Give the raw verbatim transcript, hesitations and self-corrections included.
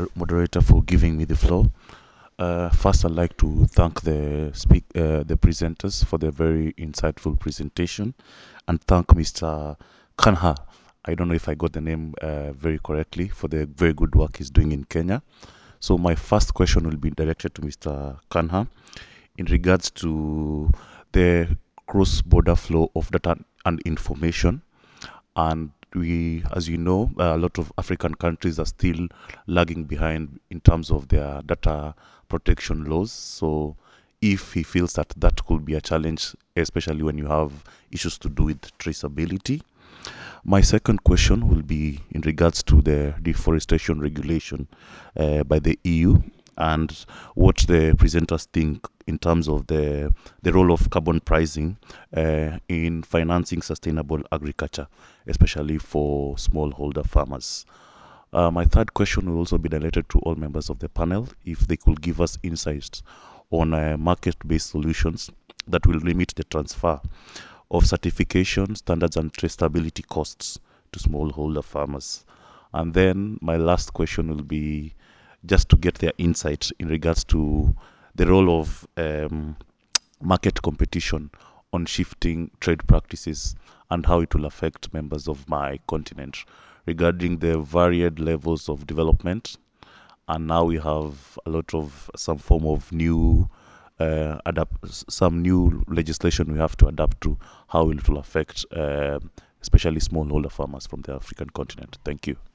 moder- moderator, for giving me the floor. Uh, first, I'd like to thank the speak uh, the presenters for their very insightful presentation, and thank Mister Kanha. I don't know if I got the name uh, very correctly, for the very good work he's doing in Kenya. So my first question will be directed to Mister Kanha in regards to the cross-border flow of data and information. And we, as you know, a lot of African countries are still lagging behind in terms of their data protection laws. So if he feels that that could be a challenge, especially when you have issues to do with traceability. My second question will be in regards to the deforestation regulation uh, by the E U, and what the presenters think in terms of the the role of carbon pricing uh, in financing sustainable agriculture, especially for smallholder farmers. Uh, my third question will also be related to all members of the panel, if they could give us insights on uh, market-based solutions that will limit the transfer of certification, standards, and traceability costs to smallholder farmers. And then my last question will be just to get their insight in regards to the role of um, market competition on shifting trade practices, and how it will affect members of my continent regarding the varied levels of development. And now we have a lot of some form of new uh, adapt some new legislation we have to adapt to, how it will affect uh, especially smallholder farmers from the African continent. Thank you.